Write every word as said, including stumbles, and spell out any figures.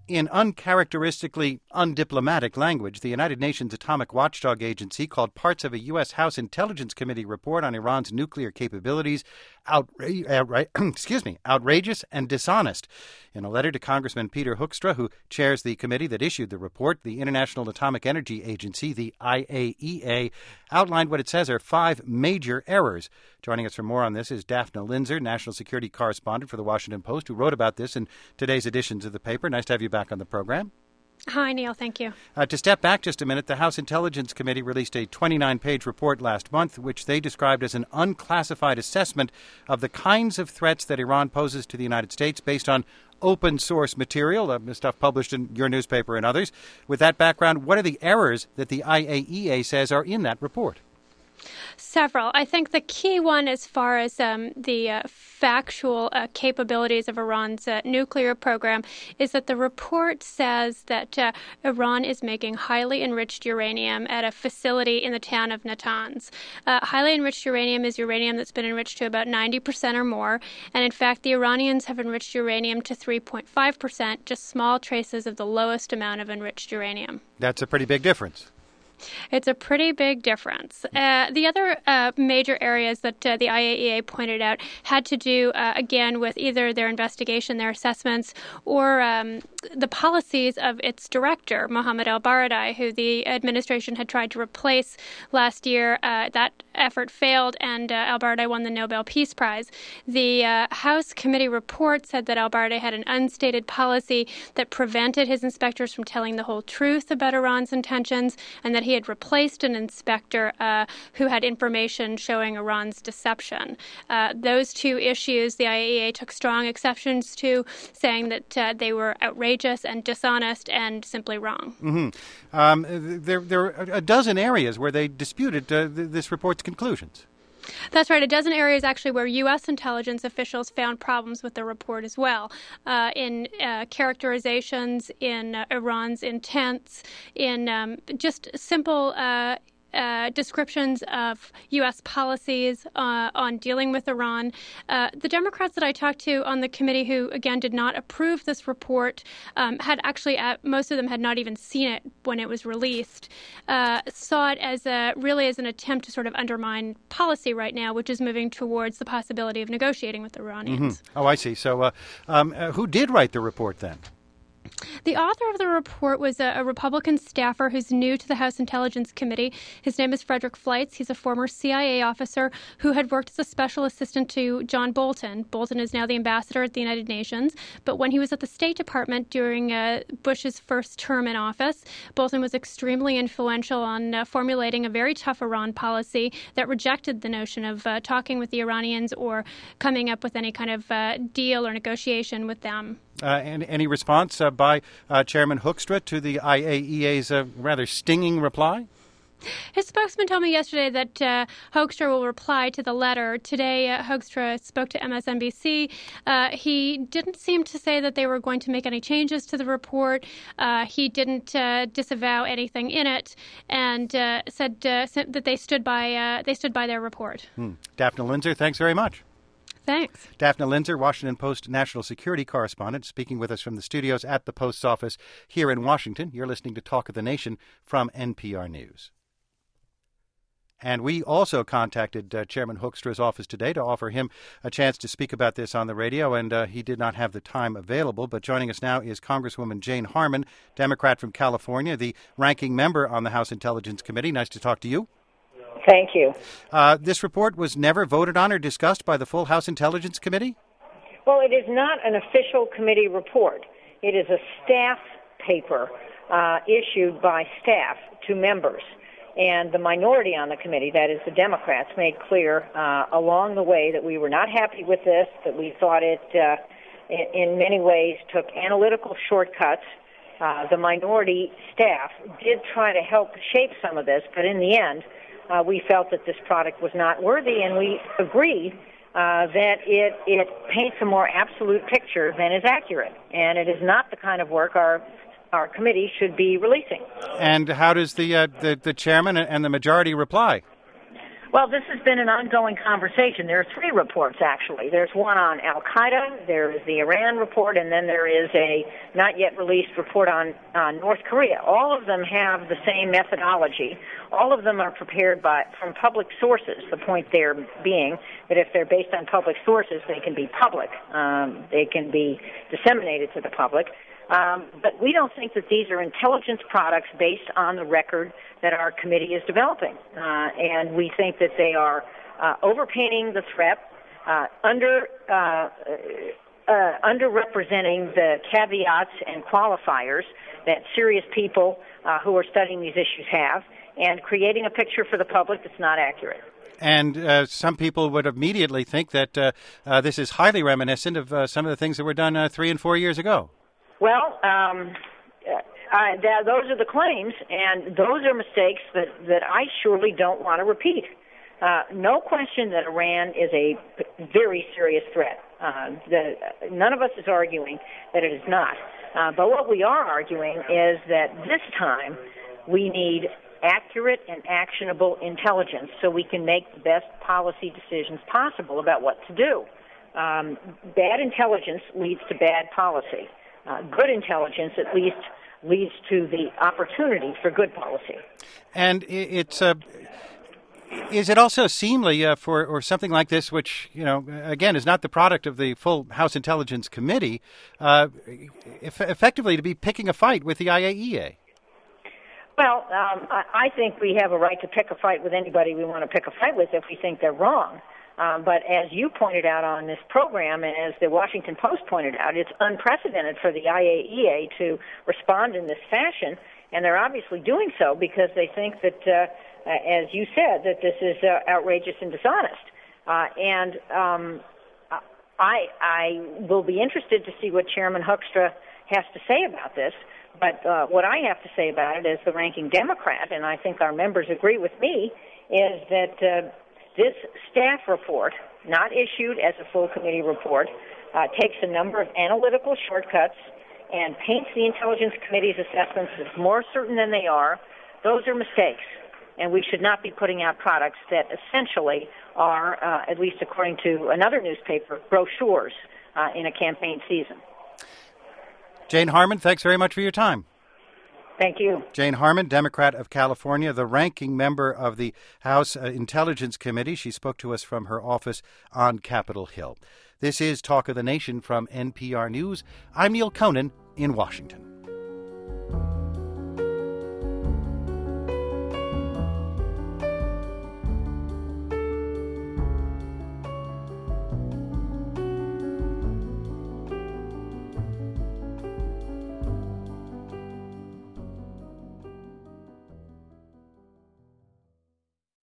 In uncharacteristically undiplomatic language, the United Nations Atomic Watchdog Agency called parts of a U S. House Intelligence Committee report on Iran's nuclear capabilities outra- outra- excuse me, outrageous and dishonest. In a letter to Congressman Peter Hoekstra, who chairs the committee that issued the report, the International Atomic Energy Agency, the I A E A, outlined what it says are five major errors. Joining us for more on this is Daphne Linzer, national security correspondent for The Washington Post, who wrote about this in today's editions of the paper. Nice to have you back on the program. Hi, Neil. Thank you. Uh, to step back just a minute, the House Intelligence Committee released a twenty-nine page report last month, which they described as an unclassified assessment of the kinds of threats that Iran poses to the United States based on open source material, uh, stuff published in your newspaper and others. With that background, what are the errors that the I A E A says are in that report? Several. I think the key one as far as um, the uh, factual uh, capabilities of Iran's uh, nuclear program is that the report says that uh, Iran is making highly enriched uranium at a facility in the town of Natanz. Uh, highly enriched uranium is uranium that's been enriched to about ninety percent or more, and in fact the Iranians have enriched uranium to three point five percent, just small traces of the lowest amount of enriched uranium. That's a pretty big difference. It's a pretty big difference. Uh, the other uh, major areas that uh, the I A E A pointed out had to do, uh, again, with either their investigation, their assessments, or um, the policies of its director, Mohammad al-Baradei, who the administration had tried to replace last year. Uh, that effort failed, and uh, al-Baradei won the Nobel Peace Prize. The uh, House committee report said that al-Baradei had an unstated policy that prevented his inspectors from telling the whole truth about Iran's intentions, and that he had replaced an inspector uh, who had information showing Iran's deception. Uh, those two issues the I A E A took strong exceptions to, saying that uh, they were outrageous and dishonest and simply wrong. Mm-hmm. Um, there, there are a dozen areas where they disputed uh, th- this report's conclusions. That's right. A dozen areas actually where U S intelligence officials found problems with the report as well, uh, in uh, characterizations, in uh, Iran's intents, in um, just simple uh Uh, descriptions of U S policies uh, on dealing with Iran. Uh, the Democrats that I talked to on the committee who, again, did not approve this report um, had actually, uh, most of them had not even seen it when it was released, uh, saw it as a, really as an attempt to sort of undermine policy right now, which is moving towards the possibility of negotiating with the Iranians. Mm-hmm. Oh, I see. So uh, um, uh, who did write the report then? The author of the report was a, a Republican staffer who's new to the House Intelligence Committee. His name is Frederick Fleitz. He's a former C I A officer who had worked as a special assistant to John Bolton. Bolton is now the ambassador at the United Nations. But when he was at the State Department during uh, Bush's first term in office, Bolton was extremely influential on uh, formulating a very tough Iran policy that rejected the notion of uh, talking with the Iranians or coming up with any kind of uh, deal or negotiation with them. Uh, and any response uh, by uh, Chairman Hoekstra to the I A E A's uh, rather stinging reply? His spokesman told me yesterday that uh, Hoekstra will reply to the letter. Today, uh, Hoekstra spoke to M S N B C. Uh, he didn't seem to say that they were going to make any changes to the report. Uh, he didn't uh, disavow anything in it, and uh, said uh, that they stood by uh, they stood by their report. Hmm. Daphne Linzer, thanks very much. Thanks. Daphne Linzer, Washington Post national security correspondent, speaking with us from the studios at the Post's office here in Washington. You're listening to Talk of the Nation from N P R News. And we also contacted uh, Chairman Hoekstra's office today to offer him a chance to speak about this on the radio, and uh, he did not have the time available. But joining us now is Congresswoman Jane Harman, Democrat from California, the ranking member on the House Intelligence Committee. Nice to talk to you. Thank you. Uh, this report was never voted on or discussed by the full House Intelligence Committee? Well, it is not an official committee report. It is a staff paper uh, issued by staff to members. And the minority on the committee, that is the Democrats, made clear uh, along the way that we were not happy with this, that we thought it uh, in, in many ways took analytical shortcuts. Uh, the minority staff did try to help shape some of this, but in the end, Uh, we felt that this product was not worthy, and we agreed uh, that it, it paints a more absolute picture than is accurate, and it is not the kind of work our our committee should be releasing. And how does the uh, the, the chairman and the majority reply? Well, this has been an ongoing conversation. There are three reports, actually. There's one on Al-Qaeda, there is the Iran report, and then there is a not yet released report on uh, North Korea. All of them have the same methodology. All of them are prepared by from public sources, the point there being that if they're based on public sources, they can be public. Um, they can be disseminated to the public. Um, but we don't think that these are intelligence products based on the record that our committee is developing. Uh, and we think that they are uh, overpainting the threat, uh, under uh, uh, underrepresenting the caveats and qualifiers that serious people uh, who are studying these issues have, and creating a picture for the public that's not accurate. And uh, some people would immediately think that uh, uh, this is highly reminiscent of uh, some of the things that were done uh, three and four years ago. Well, um, uh, that, those are the claims, and those are mistakes that, that I surely don't want to repeat. Uh, no question that Iran is a very serious threat. Uh, the, none of us is arguing that it is not. Uh, but what we are arguing is that this time we need accurate and actionable intelligence so we can make the best policy decisions possible about what to do. Um, bad intelligence leads to bad policy. Uh, good intelligence, at least, leads to the opportunity for good policy. And it's uh, is it also seemly uh, for or something like this, which you know again is not the product of the full House Intelligence Committee, uh, eff- effectively to be picking a fight with the I A E A? Well, um, I, I think we have a right to pick a fight with anybody we want to pick a fight with if we think they're wrong. Um, but as you pointed out on this program, and as the Washington Post pointed out, it's unprecedented for the I A E A to respond in this fashion, and they're obviously doing so because they think that, uh, as you said, that this is uh, outrageous and dishonest. Uh, and um, I, I will be interested to see what Chairman Hoekstra has to say about this. But uh, what I have to say about it as the ranking Democrat, and I think our members agree with me, is that uh, this staff report, not issued as a full committee report, uh, takes a number of analytical shortcuts and paints the Intelligence Committee's assessments as more certain than they are. Those are mistakes, and we should not be putting out products that essentially are, uh, at least according to another newspaper, brochures uh, in a campaign season. Jane Harman, thanks very much for your time. Thank you. Jane Harman, Democrat of California, the ranking member of the House uh, Intelligence Committee. She spoke to us from her office on Capitol Hill. This is Talk of the Nation from N P R News. I'm Neil Conan in Washington.